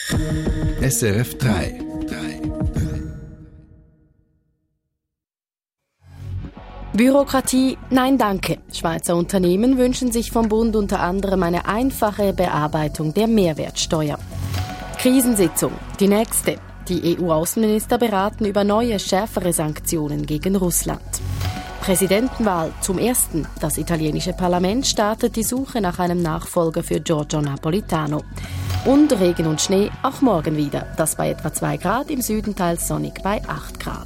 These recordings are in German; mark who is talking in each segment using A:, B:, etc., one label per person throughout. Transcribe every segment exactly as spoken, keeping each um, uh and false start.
A: S R F drei.
B: Bürokratie, nein danke. Schweizer Unternehmen wünschen sich vom Bund unter anderem eine einfache Bearbeitung der Mehrwertsteuer. Krisensitzung, die nächste. Die E U-Außenminister beraten über neue, schärfere Sanktionen gegen Russland. Präsidentenwahl zum ersten. Das italienische Parlament startet die Suche nach einem Nachfolger für Giorgio Napolitano. Und Regen und Schnee auch morgen wieder. Das bei etwa zwei Grad, im Süden teils sonnig bei acht Grad.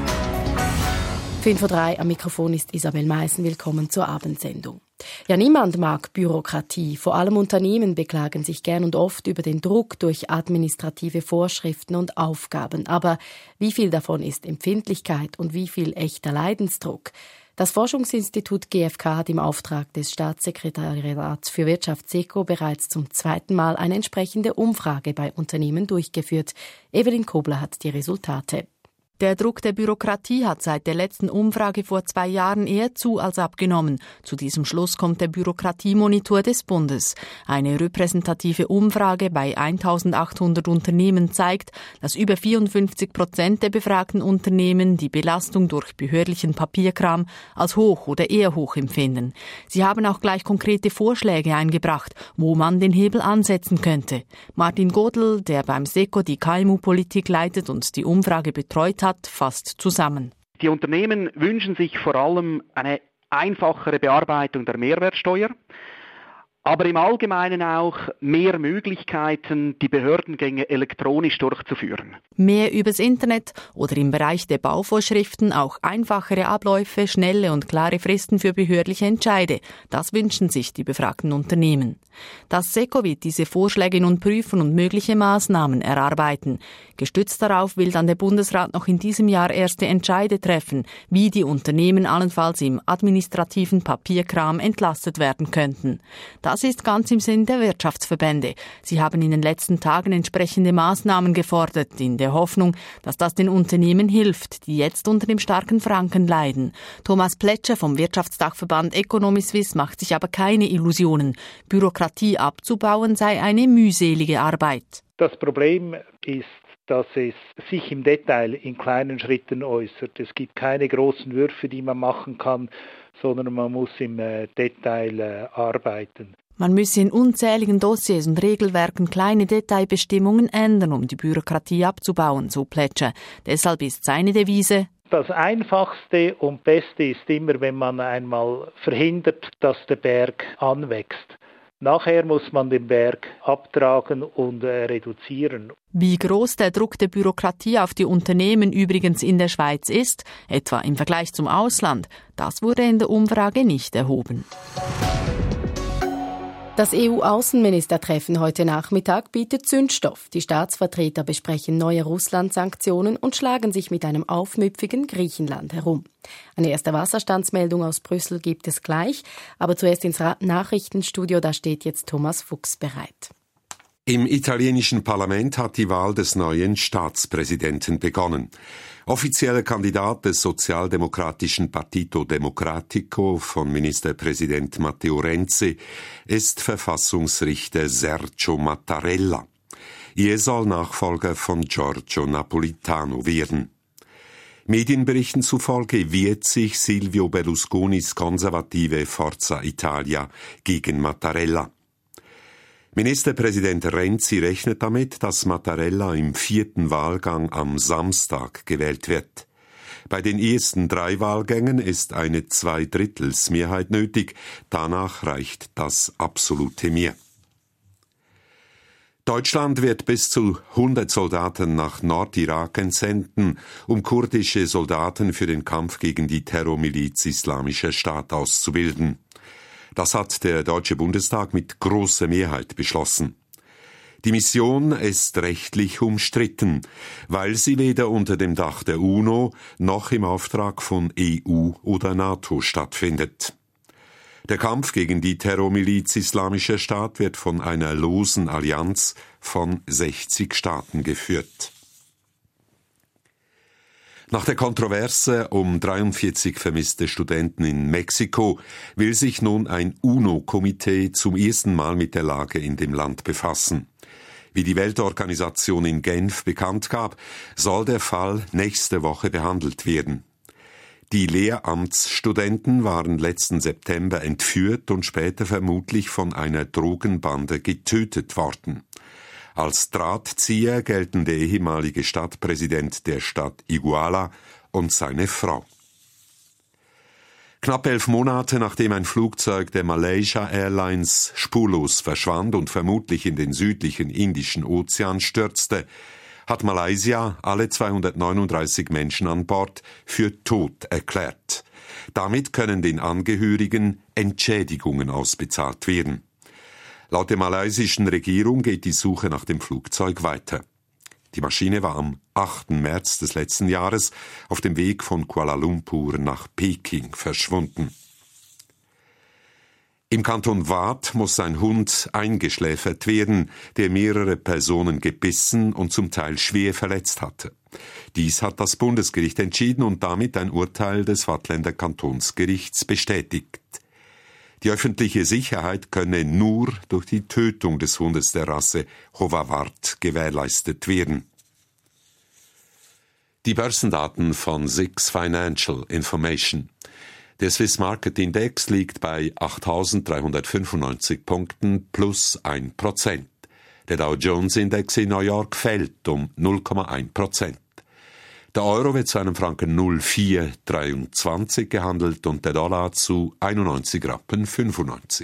B: fünf Uhr drei am Mikrofon ist Isabel Meissen. Willkommen zur Abendsendung. Ja, niemand mag Bürokratie. Vor allem Unternehmen beklagen sich gern und oft über den Druck durch administrative Vorschriften und Aufgaben. Aber wie viel davon ist Empfindlichkeit und wie viel echter Leidensdruck? Das Forschungsinstitut G F K hat im Auftrag des Staatssekretariats für Wirtschaft SECO bereits zum zweiten Mal eine entsprechende Umfrage bei Unternehmen durchgeführt. Evelyn Kobler hat die Resultate.
C: Der Druck der Bürokratie hat seit der letzten Umfrage vor zwei Jahren eher zu als abgenommen. Zu diesem Schluss kommt der Bürokratiemonitor des Bundes. Eine repräsentative Umfrage bei eintausendachthundert Unternehmen zeigt, dass über vierundfünfzig Prozent der befragten Unternehmen die Belastung durch behördlichen Papierkram als hoch oder eher hoch empfinden. Sie haben auch gleich konkrete Vorschläge eingebracht, wo man den Hebel ansetzen könnte. Martin Godel, der beim SECO die K M U-Politik leitet und die Umfrage betreut hat, fasst zusammen.
D: Die Unternehmen wünschen sich vor allem eine einfachere Bearbeitung der Mehrwertsteuer, aber im Allgemeinen auch mehr Möglichkeiten, die Behördengänge elektronisch durchzuführen.
C: Mehr übers Internet oder im Bereich der Bauvorschriften auch einfachere Abläufe, schnelle und klare Fristen für behördliche Entscheide. Das wünschen sich die befragten Unternehmen. Das SECO wird diese Vorschläge nun prüfen und mögliche Maßnahmen erarbeiten. Gestützt darauf will dann der Bundesrat noch in diesem Jahr erste Entscheide treffen, wie die Unternehmen allenfalls im administrativen Papierkram entlastet werden könnten. Das ist ganz im Sinn der Wirtschaftsverbände. Sie haben in den letzten Tagen entsprechende Maßnahmen gefordert, in der Hoffnung, dass das den Unternehmen hilft, die jetzt unter dem starken Franken leiden. Thomas Pletscher vom Wirtschaftsdachverband Economy Suisse macht sich aber keine Illusionen. Bürokratie abzubauen sei eine mühselige Arbeit.
E: Das Problem ist, dass es sich im Detail in kleinen Schritten äußert. Es gibt keine großen Würfe, die man machen kann, sondern man muss im äh, Detail äh, arbeiten.
C: Man müsse in unzähligen Dossiers und Regelwerken kleine Detailbestimmungen ändern, um die Bürokratie abzubauen, so Pletscher. Deshalb ist seine Devise:
E: Das Einfachste und Beste ist immer, wenn man einmal verhindert, dass der Berg anwächst. Nachher muss man den Berg abtragen und äh, reduzieren.
C: Wie groß der Druck der Bürokratie auf die Unternehmen übrigens in der Schweiz ist, etwa im Vergleich zum Ausland, das wurde in der Umfrage nicht erhoben.
B: Das E U-Außenministertreffen heute Nachmittag bietet Zündstoff. Die Staatsvertreter besprechen neue Russland-Sanktionen und schlagen sich mit einem aufmüpfigen Griechenland herum. Eine erste Wasserstandsmeldung aus Brüssel gibt es gleich, aber zuerst ins Nachrichtenstudio, da steht jetzt Thomas Fuchs bereit.
F: Im italienischen Parlament hat die Wahl des neuen Staatspräsidenten begonnen. Offizieller Kandidat des sozialdemokratischen Partito Democratico von Ministerpräsident Matteo Renzi ist Verfassungsrichter Sergio Mattarella. Er soll Nachfolger von Giorgio Napolitano werden. Medienberichten zufolge wehrt sich Silvio Berlusconis konservative Forza Italia gegen Mattarella. Ministerpräsident Renzi rechnet damit, dass Mattarella im vierten Wahlgang am Samstag gewählt wird. Bei den ersten drei Wahlgängen ist eine Zweidrittelsmehrheit nötig, danach reicht das absolute Mehr. Deutschland wird bis zu hundert Soldaten nach Nordirak entsenden, um kurdische Soldaten für den Kampf gegen die Terrormiliz Islamischer Staat auszubilden. Das hat der Deutsche Bundestag mit großer Mehrheit beschlossen. Die Mission ist rechtlich umstritten, weil sie weder unter dem Dach der UNO noch im Auftrag von E U oder NATO stattfindet. Der Kampf gegen die Terrormiliz Islamischer Staat wird von einer losen Allianz von sechzig Staaten geführt. Nach der Kontroverse um dreiundvierzig vermisste Studenten in Mexiko will sich nun ein UNO-Komitee zum ersten Mal mit der Lage in dem Land befassen. Wie die Weltorganisation in Genf bekannt gab, soll der Fall nächste Woche behandelt werden. Die Lehramtsstudenten waren letzten September entführt und später vermutlich von einer Drogenbande getötet worden. Als Drahtzieher gelten der ehemalige Stadtpräsident der Stadt Iguala und seine Frau. Knapp elf Monate nachdem ein Flugzeug der Malaysia Airlines spurlos verschwand und vermutlich in den südlichen Indischen Ozean stürzte, hat Malaysia alle zweihundertneununddreißig Menschen an Bord für tot erklärt. Damit können den Angehörigen Entschädigungen ausbezahlt werden. Laut der malaysischen Regierung geht die Suche nach dem Flugzeug weiter. Die Maschine war am achten März des letzten Jahres auf dem Weg von Kuala Lumpur nach Peking verschwunden. Im Kanton Waadt muss ein Hund eingeschläfert werden, der mehrere Personen gebissen und zum Teil schwer verletzt hatte. Dies hat das Bundesgericht entschieden und damit ein Urteil des Waadtländer Kantonsgerichts bestätigt. Die öffentliche Sicherheit könne nur durch die Tötung des Hundes der Rasse Hovawart gewährleistet werden. Die Börsendaten von Six Financial Information. Der Swiss Market Index liegt bei achttausenddreihundertfünfundneunzig Punkten plus ein Prozent. Der Dow Jones Index in New York fällt um null Komma eins Prozent. Der Euro wird zu einem Franken null Komma vier dreiundzwanzig gehandelt und der Dollar zu einundneunzig Rappen fünfundneunzig.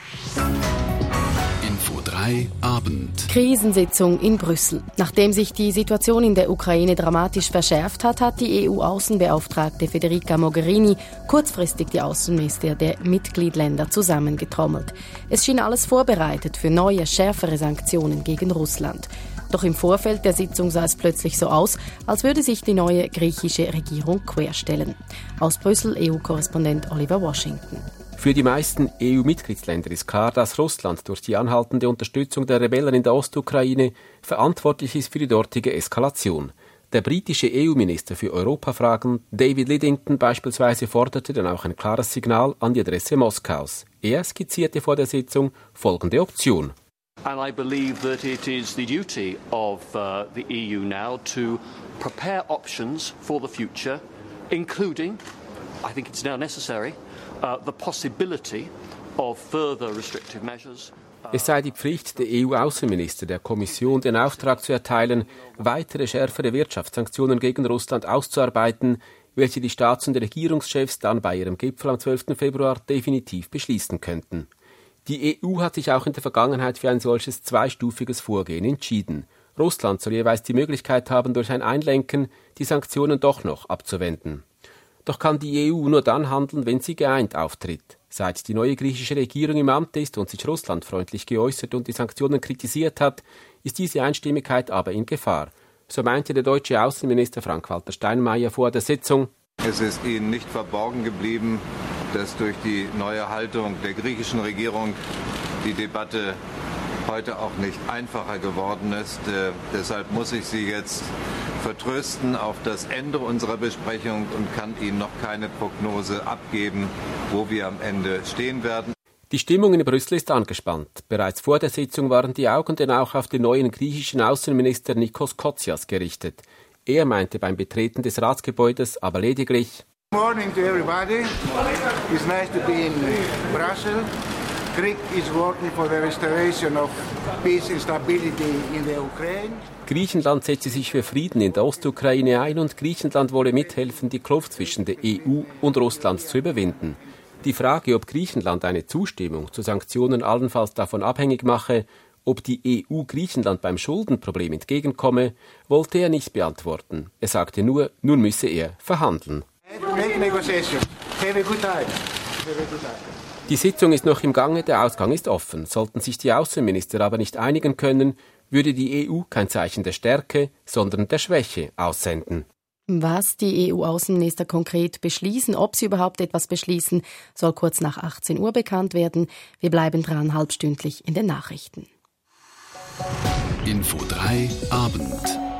A: Info drei Abend.
B: Krisensitzung in Brüssel. Nachdem sich die Situation in der Ukraine dramatisch verschärft hat, hat die E U-Außenbeauftragte Federica Mogherini kurzfristig die Außenminister der Mitgliedsländer zusammengetrommelt. Es schien alles vorbereitet für neue, schärfere Sanktionen gegen Russland. Doch im Vorfeld der Sitzung sah es plötzlich so aus, als würde sich die neue griechische Regierung querstellen. Aus Brüssel E U-Korrespondent Oliver Washington.
G: Für die meisten E U-Mitgliedsländer ist klar, dass Russland durch die anhaltende Unterstützung der Rebellen in der Ostukraine verantwortlich ist für die dortige Eskalation. Der britische E U-Minister für Europafragen, David Lidington beispielsweise, forderte dann auch ein klares Signal an die Adresse Moskaus. Er skizzierte vor der Sitzung folgende Option.
H: And I believe that it is the duty of uh, the E U now to prepare options for the future, including, I think it's now necessary, uh, the possibility of further restrictive measures.
G: Es sei die Pflicht der E U-Außenminister der Kommission, den Auftrag zu erteilen, weitere schärfere Wirtschaftssanktionen gegen Russland auszuarbeiten, welche die Staats- und Regierungschefs dann bei ihrem Gipfel am zwölften Februar definitiv beschließen könnten. Die E U hat sich auch in der Vergangenheit für ein solches zweistufiges Vorgehen entschieden. Russland soll jeweils die Möglichkeit haben, durch ein Einlenken die Sanktionen doch noch abzuwenden. Doch kann die E U nur dann handeln, wenn sie geeint auftritt. Seit die neue griechische Regierung im Amt ist und sich russlandfreundlich geäußert und die Sanktionen kritisiert hat, ist diese Einstimmigkeit aber in Gefahr. So meinte der deutsche Außenminister Frank-Walter Steinmeier vor der Sitzung.
I: Es ist Ihnen nicht verborgen geblieben, dass durch die neue Haltung der griechischen Regierung die Debatte heute auch nicht einfacher geworden ist. Äh, deshalb muss ich Sie jetzt vertrösten auf das Ende unserer Besprechung und kann Ihnen noch keine Prognose abgeben, wo wir am Ende stehen werden.
G: Die Stimmung in Brüssel ist angespannt. Bereits vor der Sitzung waren die Augen denn auch auf den neuen griechischen Außenminister Nikos Kotzias gerichtet. Er meinte beim Betreten des Ratsgebäudes aber lediglich:
J: Good morning to everybody. It's nice to be in Brussels. Greece is working for the restoration of peace and stability in the Ukraine.
G: Griechenland setze sich für Frieden in der Ostukraine ein und Griechenland wolle mithelfen, die Kluft zwischen der E U und Russland zu überwinden. Die Frage, ob Griechenland eine Zustimmung zu Sanktionen allenfalls davon abhängig mache, ob die E U Griechenland beim Schuldenproblem entgegenkomme, wollte er nicht beantworten. Er sagte nur, nun müsse er verhandeln. Die Sitzung ist noch im Gange, der Ausgang ist offen. Sollten sich die Außenminister aber nicht einigen können, würde die E U kein Zeichen der Stärke, sondern der Schwäche aussenden.
B: Was die E U-Außenminister konkret beschließen, ob sie überhaupt etwas beschließen, soll kurz nach achtzehn Uhr bekannt werden. Wir bleiben dran, halbstündlich in den Nachrichten.
A: Info drei Abend.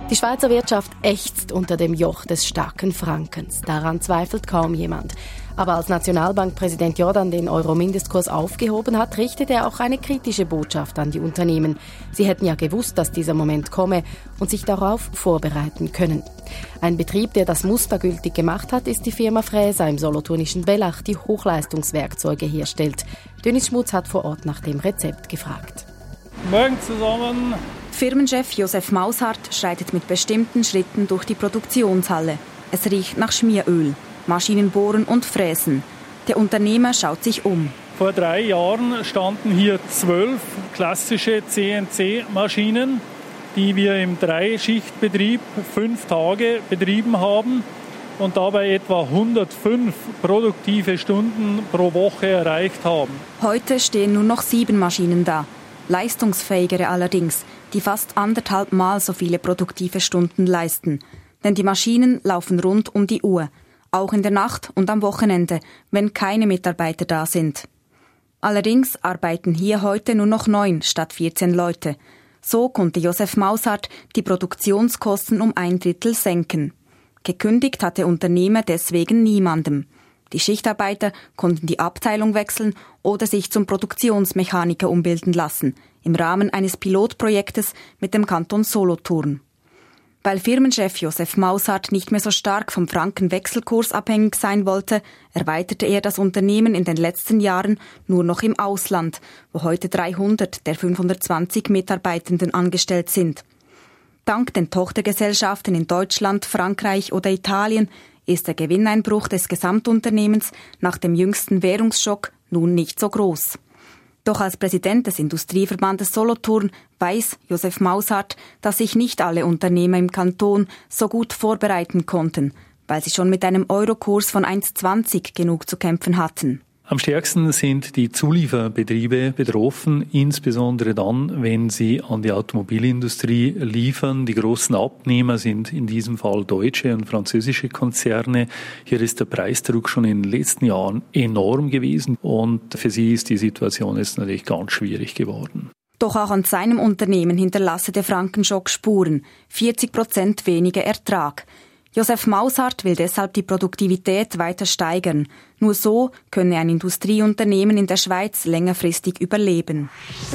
B: Die Schweizer Wirtschaft ächzt unter dem Joch des starken Frankens. Daran zweifelt kaum jemand. Aber als Nationalbankpräsident Jordan den Euro-Mindestkurs aufgehoben hat, richtet er auch eine kritische Botschaft an die Unternehmen. Sie hätten ja gewusst, dass dieser Moment komme und sich darauf vorbereiten können. Ein Betrieb, der das Muster gültig gemacht hat, ist die Firma Fräser im solothurnischen Bellach, die Hochleistungswerkzeuge herstellt. Dönis Schmutz hat vor Ort nach dem Rezept gefragt.
K: Morgen zusammen.
L: Firmenchef Josef Maushardt schreitet mit bestimmten Schritten durch die Produktionshalle. Es riecht nach Schmieröl. Maschinen bohren und fräsen. Der Unternehmer schaut sich um.
K: Vor drei Jahren standen hier zwölf klassische C N C-Maschinen, die wir im Dreischichtbetrieb fünf Tage betrieben haben und dabei etwa hundertfünf produktive Stunden pro Woche erreicht haben.
L: Heute stehen nur noch sieben Maschinen da. Leistungsfähigere allerdings, die fast anderthalb Mal so viele produktive Stunden leisten. Denn die Maschinen laufen rund um die Uhr. Auch in der Nacht und am Wochenende, wenn keine Mitarbeiter da sind. Allerdings arbeiten hier heute nur noch neun statt vierzehn Leute. So konnte Josef Maushardt die Produktionskosten um ein Drittel senken. Gekündigt hat der Unternehmer deswegen niemandem. Die Schichtarbeiter konnten die Abteilung wechseln oder sich zum Produktionsmechaniker umbilden lassen, im Rahmen eines Pilotprojektes mit dem Kanton Solothurn. Weil Firmenchef Josef Maushardt nicht mehr so stark vom Frankenwechselkurs abhängig sein wollte, erweiterte er das Unternehmen in den letzten Jahren nur noch im Ausland, wo heute dreihundert der fünfhundertzwanzig Mitarbeitenden angestellt sind. Dank den Tochtergesellschaften in Deutschland, Frankreich oder Italien ist der Gewinneinbruch des Gesamtunternehmens nach dem jüngsten Währungsschock nun nicht so groß. Doch als Präsident des Industrieverbandes Solothurn weiß Josef Maushardt, dass sich nicht alle Unternehmer im Kanton so gut vorbereiten konnten, weil sie schon mit einem Eurokurs von eins Komma zwanzig genug zu kämpfen hatten.
K: Am stärksten sind die Zulieferbetriebe betroffen, insbesondere dann, wenn sie an die Automobilindustrie liefern. Die großen Abnehmer sind in diesem Fall deutsche und französische Konzerne. Hier ist der Preisdruck schon in den letzten Jahren enorm gewesen und für sie ist die Situation jetzt natürlich ganz schwierig geworden.
L: Doch auch an seinem Unternehmen hinterlasse der Frankenschock Spuren, vierzig Prozent weniger Ertrag. Josef Maushardt will deshalb die Produktivität weiter steigern. Nur so könne ein Industrieunternehmen in der Schweiz längerfristig überleben.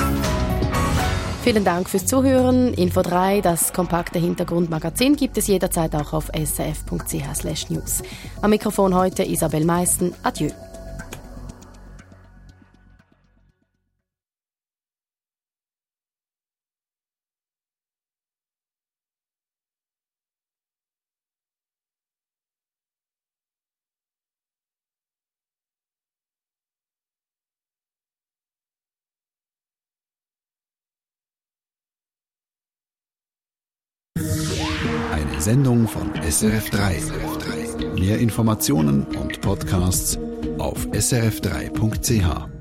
B: Vielen Dank fürs Zuhören. Info drei, das kompakte Hintergrundmagazin, gibt es jederzeit auch auf s r f punkt c h slash news. Am Mikrofon heute Isabel Meissen. Adieu.
A: Eine Sendung von S R F drei. Mehr Informationen und Podcasts auf s r f drei punkt c h.